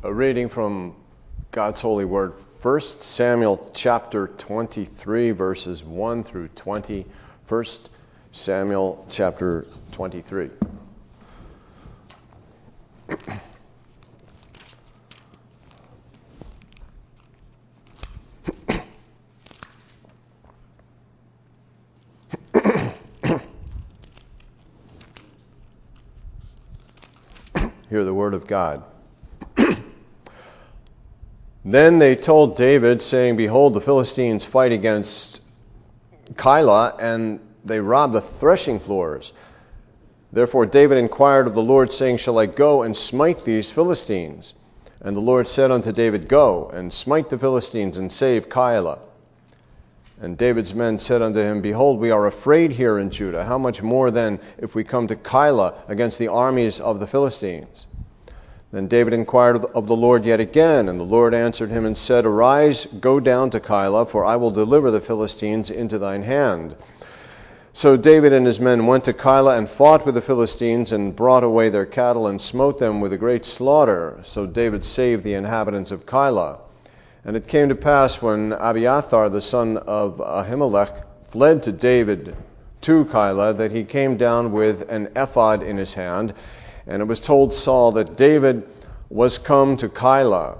A reading from God's holy word, 1 Samuel chapter 23, verses 1 through 20. 1 Samuel chapter 23. Hear the word of God. Then they told David, saying, Behold, the Philistines fight against Keilah, and they rob the threshing floors. Therefore David inquired of the Lord, saying, Shall I go and smite these Philistines? And the Lord said unto David, Go and smite the Philistines, and save Keilah. And David's men said unto him, Behold, we are afraid here in Judah. How much more then if we come to Keilah against the armies of the Philistines? Then David inquired of the Lord yet again, and the Lord answered him and said, Arise, go down to Keilah, for I will deliver the Philistines into thine hand. So David and his men went to Keilah and fought with the Philistines, and brought away their cattle, and smote them with a great slaughter. So David saved the inhabitants of Keilah. And it came to pass, when Abiathar the son of Ahimelech fled to David to Keilah, that he came down with an ephod in his hand. And it was told Saul that David was come to Keilah.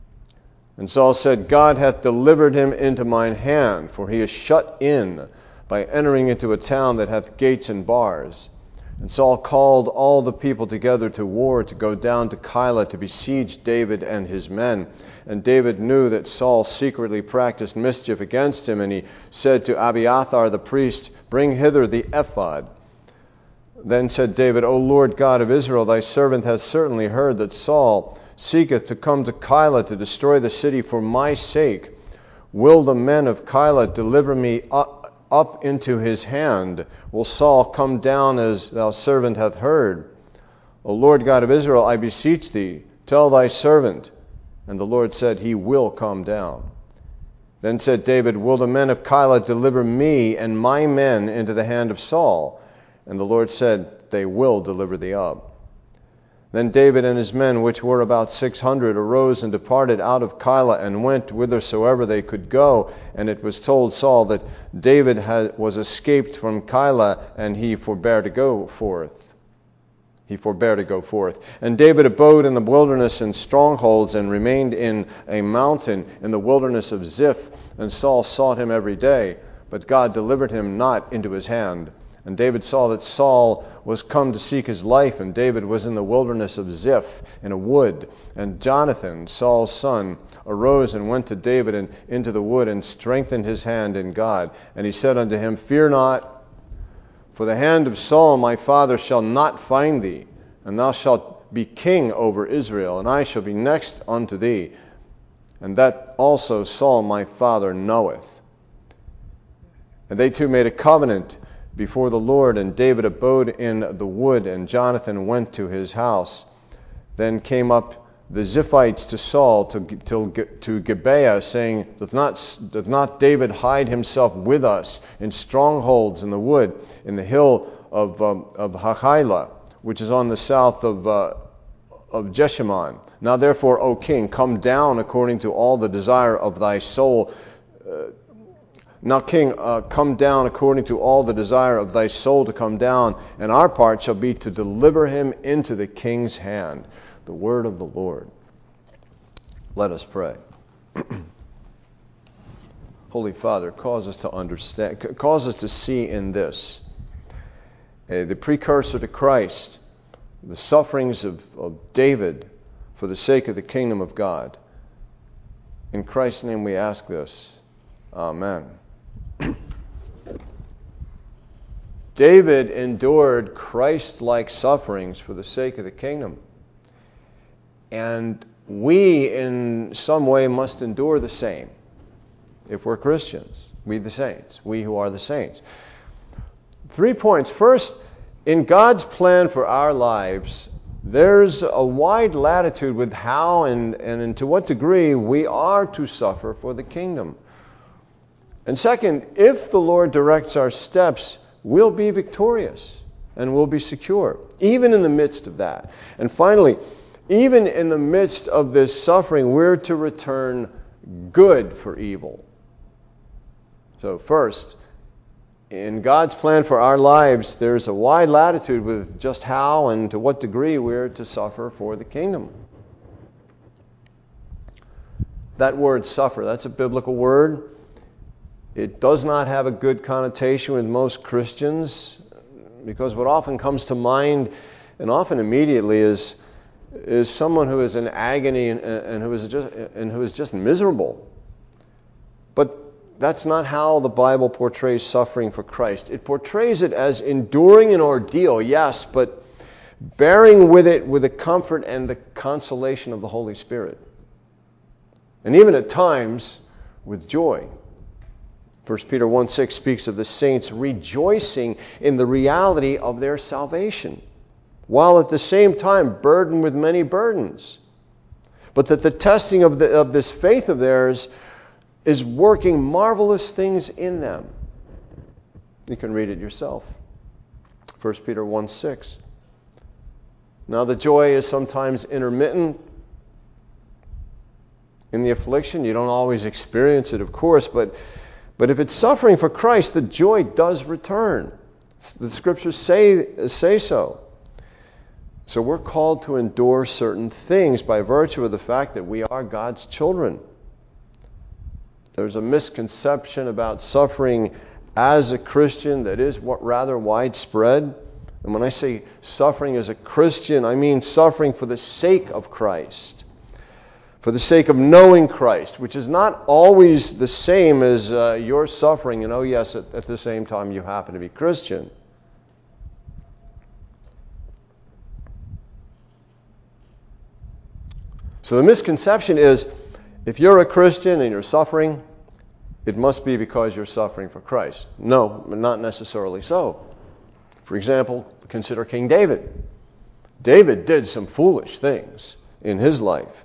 And Saul said, God hath delivered him into mine hand, for he is shut in by entering into a town that hath gates and bars. And Saul called all the people together to war, to go down to Keilah to besiege David and his men. And David knew that Saul secretly practiced mischief against him, and he said to Abiathar the priest, Bring hither the ephod. Then said David, O Lord God of Israel, thy servant hath certainly heard that Saul seeketh to come to Keilah to destroy the city for my sake. Will the men of Keilah deliver me up into his hand? Will Saul come down as thou servant hath heard? O Lord God of Israel, I beseech thee, tell thy servant. And the Lord said, He will come down. Then said David, Will the men of Keilah deliver me and my men into the hand of Saul? And the Lord said, They will deliver thee up. Then David and his men, which were about 600, arose and departed out of Keilah, and went whithersoever they could go. And it was told Saul that David was escaped from Keilah, and he forbare to go forth. And David abode in the wilderness in strongholds, and remained in a mountain in the wilderness of Ziph. And Saul sought him every day, but God delivered him not into his hand. And David saw that Saul was come to seek his life, and David was in the wilderness of Ziph in a wood. And Jonathan, Saul's son, arose and went to David and into the wood, and strengthened his hand in God. And he said unto him, Fear not, for the hand of Saul my father shall not find thee, and thou shalt be king over Israel, and I shall be next unto thee. And that also Saul my father knoweth. And they two made a covenant before the Lord, and David abode in the wood, and Jonathan went to his house. Then came up the Ziphites to Saul to Gibeah, saying, Doth not David hide himself with us in strongholds in the wood, in the hill of Hachilah, which is on the south of Jeshimon? Now therefore, O king, come down according to all the desire of thy soul. Now, king, come down according to all the desire of thy soul to come down, and our part shall be to deliver him into the king's hand. The word of the Lord. Let us pray. Holy Father, cause us to understand, cause us to see in this the precursor to Christ, the sufferings of David for the sake of the kingdom of God. In Christ's name we ask this. Amen. David endured Christ-like sufferings for the sake of the kingdom. And we, in some way, must endure the same if we're Christians. We the saints. We who are the saints. 3 points. First, in God's plan for our lives, there's a wide latitude with how and to what degree we are to suffer for the kingdom. And second, if the Lord directs our steps, we'll be victorious and we'll be secure, even in the midst of that. And finally, even in the midst of this suffering, we're to return good for evil. So first, in God's plan for our lives, there's a wide latitude with just how and to what degree we're to suffer for the kingdom. That word suffer, that's a biblical word. It does not have a good connotation with most Christians, because what often comes to mind, and often immediately, is someone who is in agony and who is just miserable. But that's not how the Bible portrays suffering for Christ. It portrays it as enduring an ordeal, yes, but bearing with it with the comfort and the consolation of the Holy Spirit. And even at times, with joy. 1 Peter 1:6 speaks of the saints rejoicing in the reality of their salvation, while at the same time burdened with many burdens. But that the testing of this faith of theirs is working marvelous things in them. You can read it yourself. 1 Peter 1:6. Now the joy is sometimes intermittent. In the affliction, you don't always experience it, of course, but if it's suffering for Christ, the joy does return. The Scriptures say so. So we're called to endure certain things by virtue of the fact that we are God's children. There's a misconception about suffering as a Christian that is rather widespread. And when I say suffering as a Christian, I mean suffering for the sake of Christ. For the sake of knowing Christ, which is not always the same as your suffering, and oh yes, at the same time you happen to be Christian. So the misconception is, if you're a Christian and you're suffering, it must be because you're suffering for Christ. No, not necessarily so. For example, consider King David. David did some foolish things in his life.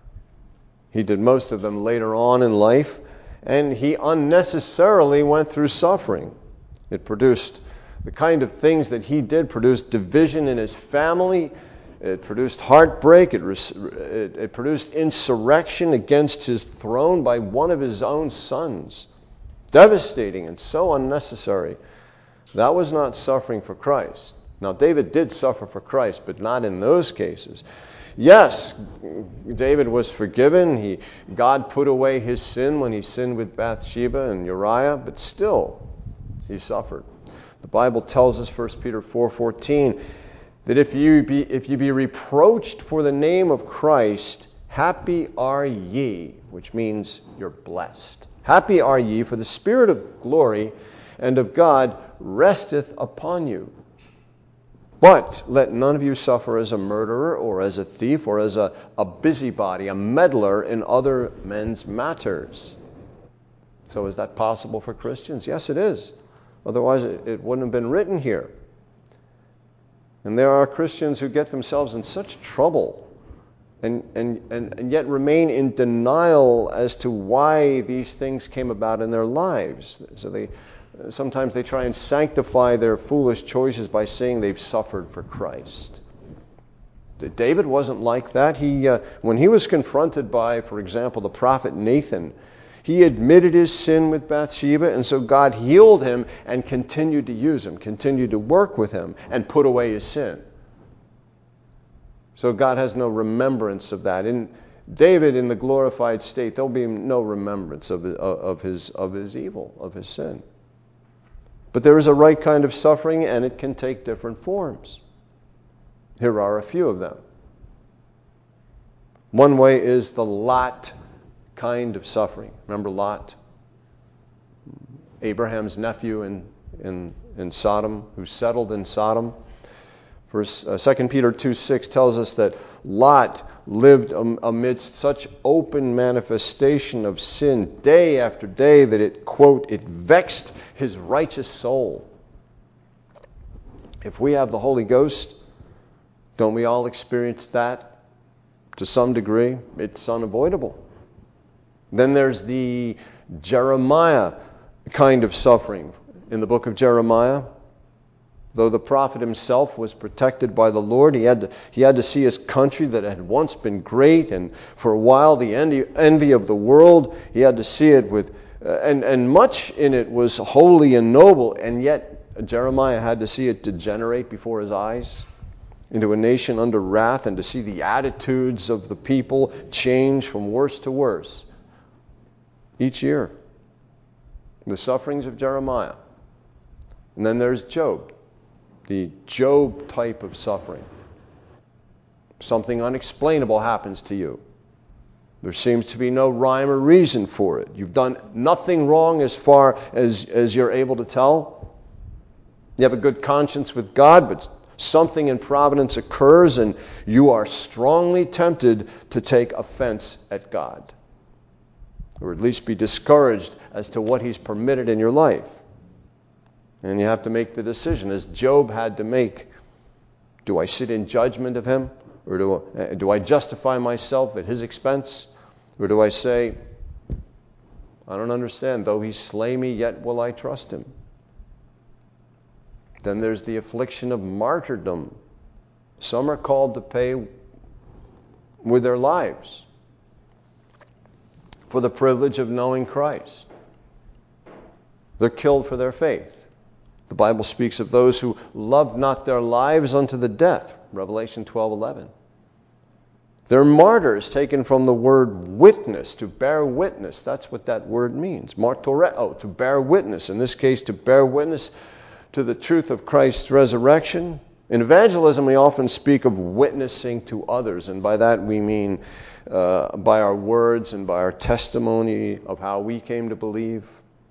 He did most of them later on in life, and he unnecessarily went through suffering. It produced the kind of things that he did, produced division in his family. It produced heartbreak. It produced insurrection against his throne by one of his own sons. Devastating and so unnecessary. That was not suffering for Christ. Now, David did suffer for Christ, but not in those cases. Yes, David was forgiven. God put away his sin when he sinned with Bathsheba and Uriah, but still, he suffered. The Bible tells us, 1 Peter 4:14, that if you be reproached for the name of Christ, happy are ye, which means you're blessed. Happy are ye, for the Spirit of glory and of God resteth upon you. But let none of you suffer as a murderer or as a thief or as a busybody, a meddler in other men's matters. So is that possible for Christians? Yes, it is. Otherwise it wouldn't have been written here. And there are Christians who get themselves in such trouble and yet remain in denial as to why these things came about in their lives. So sometimes they try and sanctify their foolish choices by saying they've suffered for Christ. David wasn't like that. When he was confronted by, for example, the prophet Nathan, he admitted his sin with Bathsheba, and so God healed him and continued to use him, continued to work with him, and put away his sin. So God has no remembrance of that. In David, in the glorified state, there'll be no remembrance of his evil, of his sin. But there is a right kind of suffering, and it can take different forms. Here are a few of them. One way is the Lot kind of suffering. Remember Lot? Abraham's nephew in Sodom, who settled in Sodom. 2 Peter 2:6 tells us that Lot lived amidst such open manifestation of sin day after day that it, quote, it vexed his righteous soul. If we have the Holy Ghost, don't we all experience that to some degree? It's unavoidable. Then there's the Jeremiah kind of suffering. In the book of Jeremiah, Though the prophet himself was protected by the Lord, he had to see his country that had once been great, and for a while the envy of the world, he had to see it with, and much in it was holy and noble, and yet Jeremiah had to see it degenerate before his eyes into a nation under wrath, and to see the attitudes of the people change from worse to worse each year. The sufferings of Jeremiah. And then there's Job. The Job type of suffering. Something unexplainable happens to you. There seems to be no rhyme or reason for it. You've done nothing wrong as far as you're able to tell. You have a good conscience with God, but something in providence occurs and you are strongly tempted to take offense at God. Or at least be discouraged as to what He's permitted in your life. And you have to make the decision, as Job had to make. Do I sit in judgment of him? Or do I justify myself at his expense? Or do I say, I don't understand. Though he slay me, yet will I trust him. Then there's the affliction of martyrdom. Some are called to pay with their lives for the privilege of knowing Christ. They're killed for their faith. The Bible speaks of those who loved not their lives unto the death. Revelation 12:11. They're martyrs, taken from the word witness, to bear witness. That's what that word means. Martoreo, to bear witness. In this case, to bear witness to the truth of Christ's resurrection. In evangelism, we often speak of witnessing to others, and by that we mean by our words and by our testimony of how we came to believe.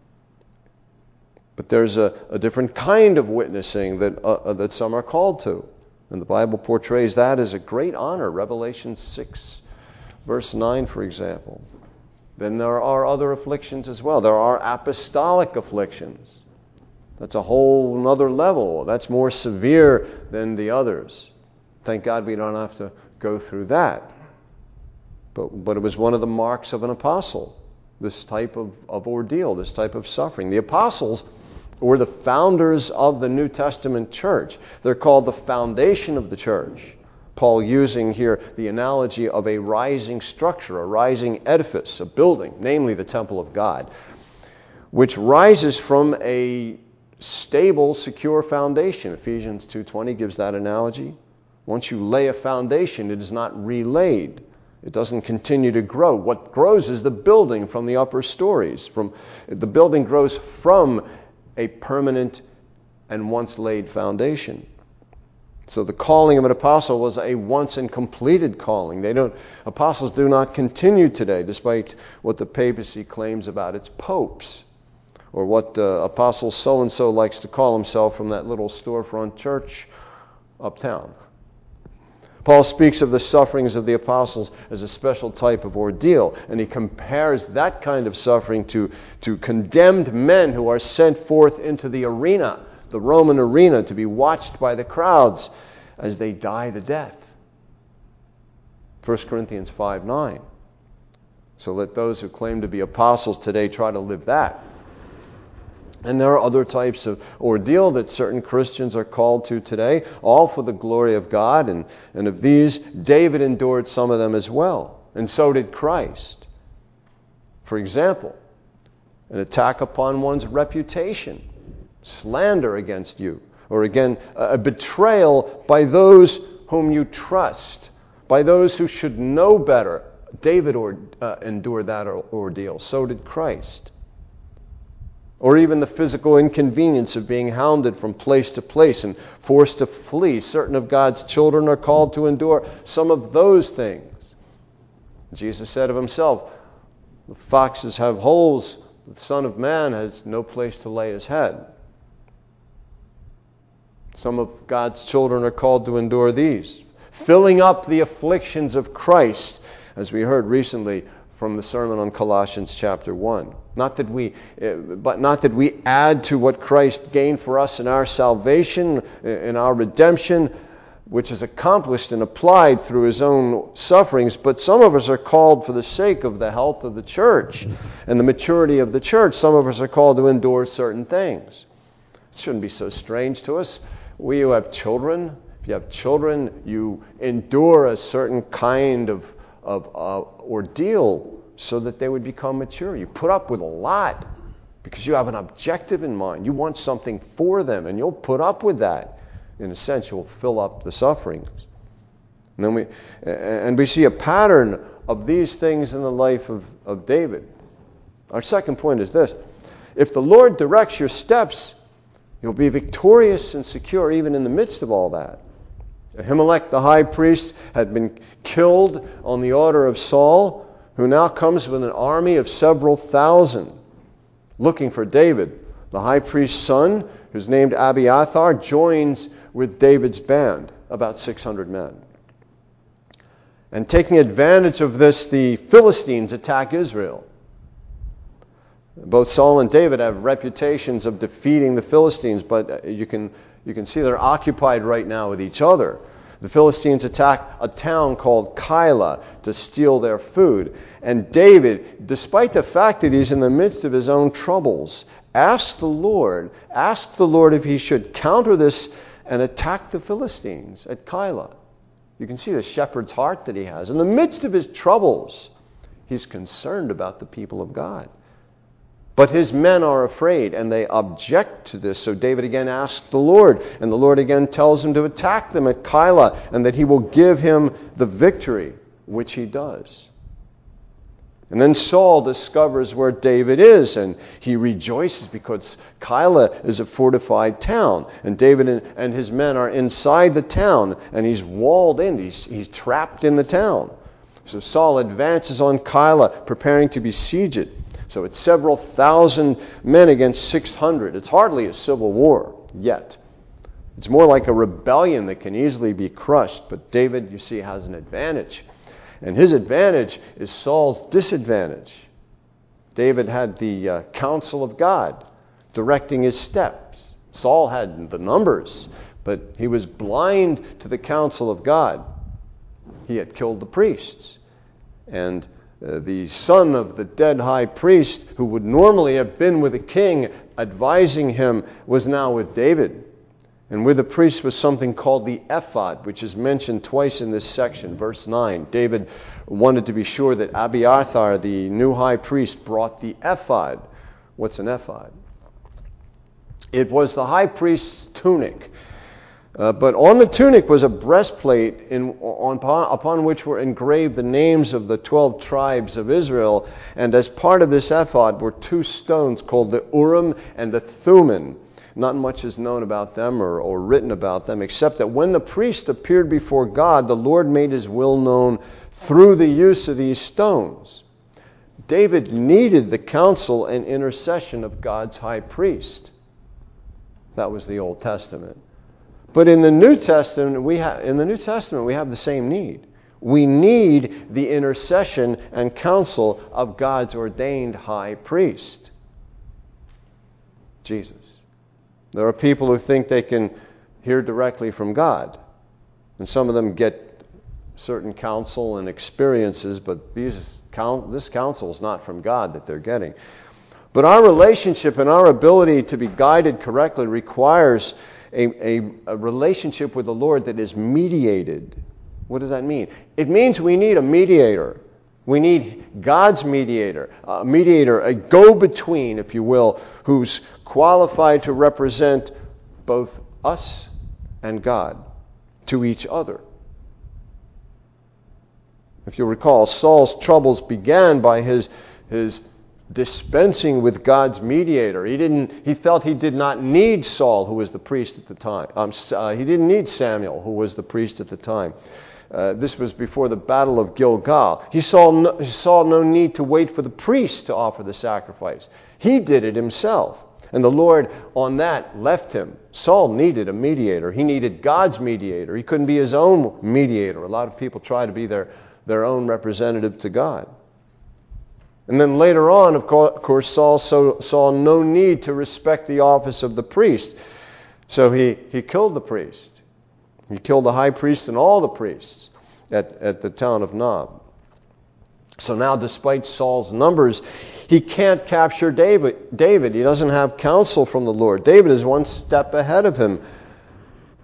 But there's a different kind of witnessing that some are called to. And the Bible portrays that as a great honor. Revelation 6, verse 9, for example. Then there are other afflictions as well. There are apostolic afflictions. That's a whole other level. That's more severe than the others. Thank God we don't have to go through that. But it was one of the marks of an apostle, this type of ordeal, this type of suffering. The apostles were the founders of the New Testament church. They're called the foundation of the church. Paul using here the analogy of a rising structure, a rising edifice, a building, namely the temple of God, which rises from a stable, secure foundation. Ephesians 2:20 gives that analogy. Once you lay a foundation, it is not relaid. It doesn't continue to grow. What grows is the building from the upper stories. The building grows from a permanent and once laid foundation. So the calling of an apostle was a once and completed calling. Apostles do not continue today, despite what the papacy claims about its popes, or what apostle so-and-so likes to call himself from that little storefront church uptown. Paul speaks of the sufferings of the apostles as a special type of ordeal, and he compares that kind of suffering to condemned men who are sent forth into the arena, the Roman arena, to be watched by the crowds as they die the death. 1 Corinthians 5:9. So let those who claim to be apostles today try to live that. And there are other types of ordeal that certain Christians are called to today, all for the glory of God. And of these, David endured some of them as well. And so did Christ. For example, an attack upon one's reputation, slander against you, or again, a betrayal by those whom you trust, by those who should know better. David endured that ordeal. So did Christ. Or even the physical inconvenience of being hounded from place to place and forced to flee. Certain of God's children are called to endure some of those things. Jesus said of himself, the foxes have holes, the Son of Man has no place to lay his head. Some of God's children are called to endure these. Filling up the afflictions of Christ, as we heard recently from the sermon on Colossians chapter 1. Not that we add to what Christ gained for us in our salvation, in our redemption, which is accomplished and applied through his own sufferings, but some of us are called for the sake of the health of the church and the maturity of the church. Some of us are called to endure certain things. It shouldn't be so strange to us We who have children, if you have children, you endure a certain kind of ordeal so that they would become mature. You put up with a lot because you have an objective in mind. You want something for them, and you'll put up with that. In a sense, you'll fill up the sufferings. And then we see a pattern of these things in the life of David. Our second point is this: if the Lord directs your steps, you'll be victorious and secure even in the midst of all that. Ahimelech the high priest had been killed on the order of Saul, who now comes with an army of several thousand looking for David. The high priest's son, who's named Abiathar, joins with David's band, about 600 men. And taking advantage of this, the Philistines attack Israel. Both Saul and David have reputations of defeating the Philistines, but you can see they're occupied right now with each other. The Philistines attack a town called Keilah to steal their food. And David, despite the fact that he's in the midst of his own troubles, asked the Lord if he should counter this and attack the Philistines at Keilah. You can see the shepherd's heart that he has. In the midst of his troubles, he's concerned about the people of God. But his men are afraid, and they object to this. So David again asks the Lord, and the Lord again tells him to attack them at Keilah, and that he will give him the victory, which he does. And then Saul discovers where David is, and he rejoices because Keilah is a fortified town, and David and his men are inside the town, and he's walled in. He's trapped in the town. So Saul advances on Keilah, preparing to besiege it. So it's several thousand men against 600. It's hardly a civil war yet. It's more like a rebellion that can easily be crushed. But David, you see, has an advantage. And his advantage is Saul's disadvantage. David had the counsel of God directing his steps. Saul had the numbers, but he was blind to the counsel of God. He had killed the priests. And the son of the dead high priest, who would normally have been with the king advising him, was now with David. And with the priest was something called the ephod, which is mentioned twice in this section, verse 9. David wanted to be sure that Abiathar, the new high priest, brought the ephod. What's an ephod? It was the high priest's tunic. But on the tunic was a breastplate upon which were engraved the names of the 12 tribes of Israel. And as part of this ephod were two stones called the Urim and the Thummim. Not much is known about them or written about them, except that when the priest appeared before God, the Lord made his will known through the use of these stones. David needed the counsel and intercession of God's high priest. That was the Old Testament. But in the New Testament, we have the same need. We need the intercession and counsel of God's ordained high priest, Jesus. There are people who think they can hear directly from God, and some of them get certain counsel and experiences, but this counsel is not from God that they're getting. But our relationship and our ability to be guided correctly requires a relationship with the Lord that is mediated. What does that mean? It means we need a mediator. We need God's mediator, a go-between, if you will, who's qualified to represent both us and God to each other. If you'll recall, Saul's troubles began by his dispensing with God's mediator. He felt he did not need Saul, who was the priest at the time. He didn't need Samuel, who was the priest at the time. This was before the Battle of Gilgal. He saw no need to wait for the priest to offer the sacrifice. He did it himself. And the Lord on that left him. Saul needed a mediator. He needed God's mediator. He couldn't be his own mediator. A lot of people try to be their own representative to God. And then later on, of course, Saul saw no need to respect the office of the priest. So he killed the priest. He killed the high priest and all the priests at the town of Nob. So now, despite Saul's numbers, he can't capture David. He doesn't have counsel from the Lord. David is one step ahead of him.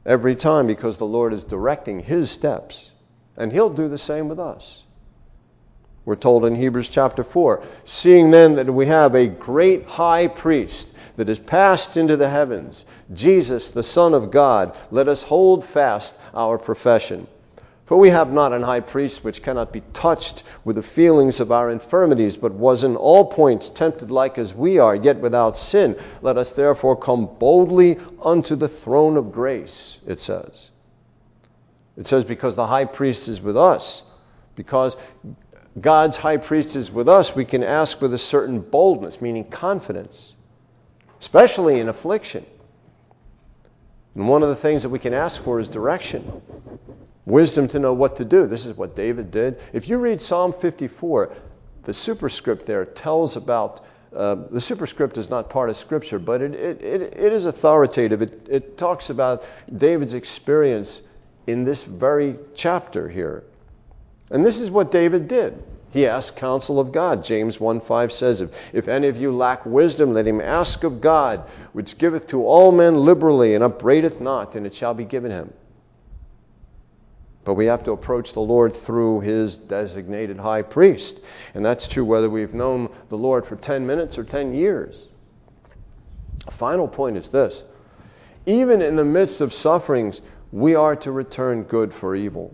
every time because the Lord is directing His steps. And He'll do the same with us. We're told in Hebrews chapter 4, seeing then that we have a great high priest that is passed into the heavens, Jesus, the Son of God, let us hold fast our profession. For we have not an high priest which cannot be touched with the feelings of our infirmities, but was in all points tempted like as we are, yet without sin. Let us therefore come boldly unto the throne of grace, it says. It says because the high priest is with us, because God's high priest is with us, we can ask with a certain boldness, meaning confidence, especially in affliction. And one of the things that we can ask for is direction, wisdom to know what to do. This is what David did. If you read Psalm 54, the superscript there tells about, the superscript is not part of Scripture, but it is authoritative. It talks about David's experience in this very chapter here. And this is what David did. He asked counsel of God. James 1:5 says, if any of you lack wisdom, let him ask of God, which giveth to all men liberally and upbraideth not, and it shall be given him. But we have to approach the Lord through His designated high priest. And that's true whether we've known the Lord for 10 minutes or 10 years. A final point is this. Even in the midst of sufferings, we are to return good for evil.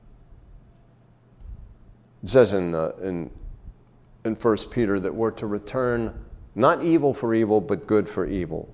It says in 1 Peter that we're to return not evil for evil, but good for evil.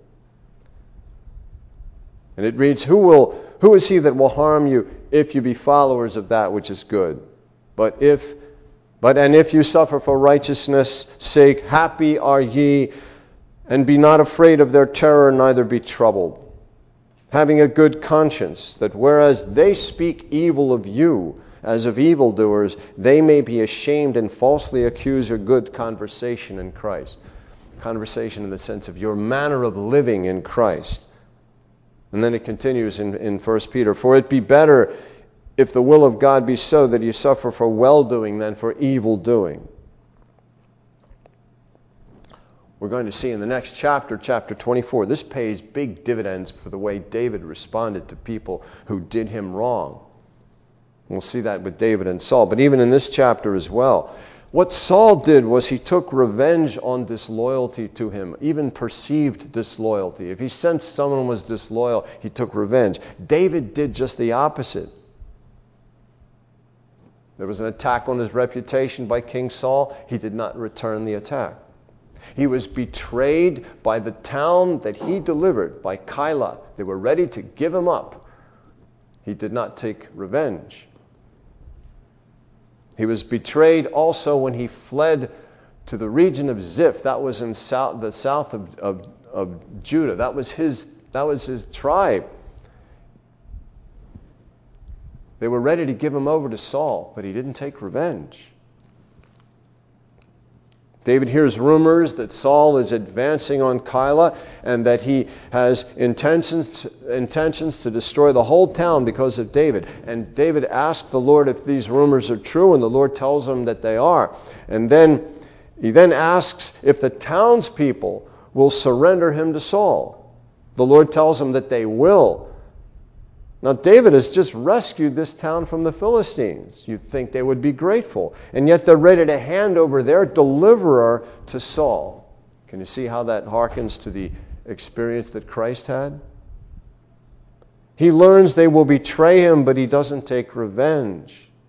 And it reads, Who is he that will harm you if you be followers of that which is good? But if you suffer for righteousness' sake, happy are ye, and be not afraid of their terror, neither be troubled. Having a good conscience, that whereas they speak evil of you, as of evildoers, they may be ashamed and falsely accuse your good conversation in Christ. Conversation in the sense of your manner of living in Christ. And then it continues in 1 Peter, For it be better, if the will of God be so, that you suffer for well-doing than for evil-doing. We're going to see in the next chapter, chapter 24, this pays big dividends for the way David responded to people who did him wrong. We'll see that with David and Saul, but even in this chapter as well. What Saul did was he took revenge on disloyalty to him, even perceived disloyalty. If he sensed someone was disloyal, he took revenge. David did just the opposite. There was an attack on his reputation by King Saul. He did not return the attack. He was betrayed by the town that he delivered, by Keilah. They were ready to give him up. He did not take revenge. He was betrayed also when he fled to the region of Ziph. That was in the south of Judah. That was his tribe. They were ready to give him over to Saul, but he didn't take revenge. David hears rumors that Saul is advancing on Keilah and that he has intentions to destroy the whole town because of David. And David asks the Lord if these rumors are true, and the Lord tells him that they are. And then he asks if the townspeople will surrender him to Saul. The Lord tells him that they will. Now, David has just rescued this town from the Philistines. You'd think they would be grateful. And yet they're ready to hand over their deliverer to Saul. Can you see how that harkens to the experience that Christ had? He learns they will betray him, but he doesn't take revenge.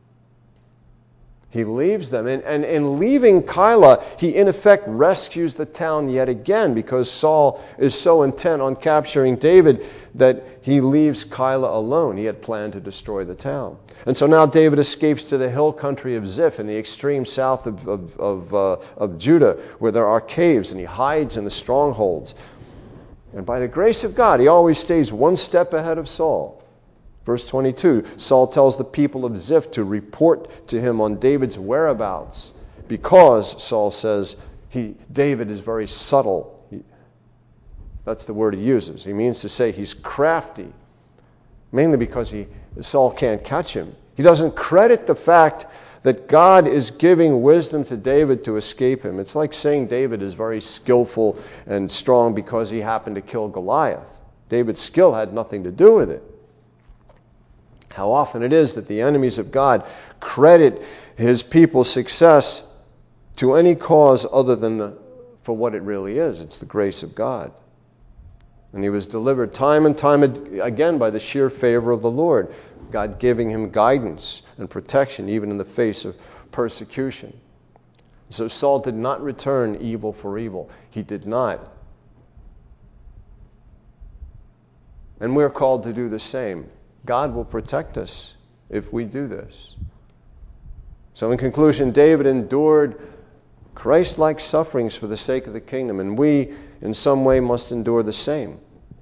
He leaves them. And in leaving Keilah, he in effect rescues the town yet again, because Saul is so intent on capturing David that he leaves Keilah alone. He had planned to destroy the town. And so now David escapes to the hill country of Ziph in the extreme south of Judah, where there are caves, and he hides in the strongholds. And by the grace of God, he always stays one step ahead of Saul. Verse 22, Saul tells the people of Ziph to report to him on David's whereabouts, because, Saul says, David is very subtle. That's the word he uses. He means to say he's crafty, mainly because Saul can't catch him. He doesn't credit the fact that God is giving wisdom to David to escape him. It's like saying David is very skillful and strong because he happened to kill Goliath. David's skill had nothing to do with it. How often it is that the enemies of God credit his people's success to any cause other than for what it really is. It's the grace of God. And he was delivered time and time again by the sheer favor of the Lord, God giving him guidance and protection even in the face of persecution. So Saul did not return evil for evil. He did not. And we're called to do the same. God will protect us if we do this. So in conclusion, David endured Christ-like sufferings for the sake of the kingdom, and we in some way must endure the same.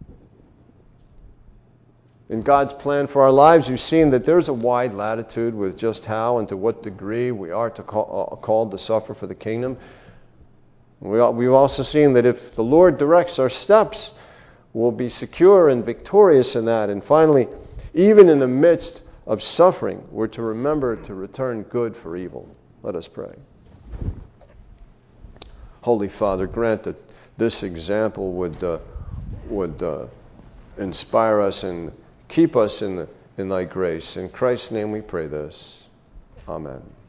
In God's plan for our lives, we've seen that there's a wide latitude with just how and to what degree we are called to suffer for the kingdom. We've also seen that if the Lord directs our steps, we'll be secure and victorious in that. And finally, even in the midst of suffering, we're to remember to return good for evil. Let us pray. Holy Father, grant that this example would inspire us and keep us in thy grace. In Christ's name we pray this. Amen.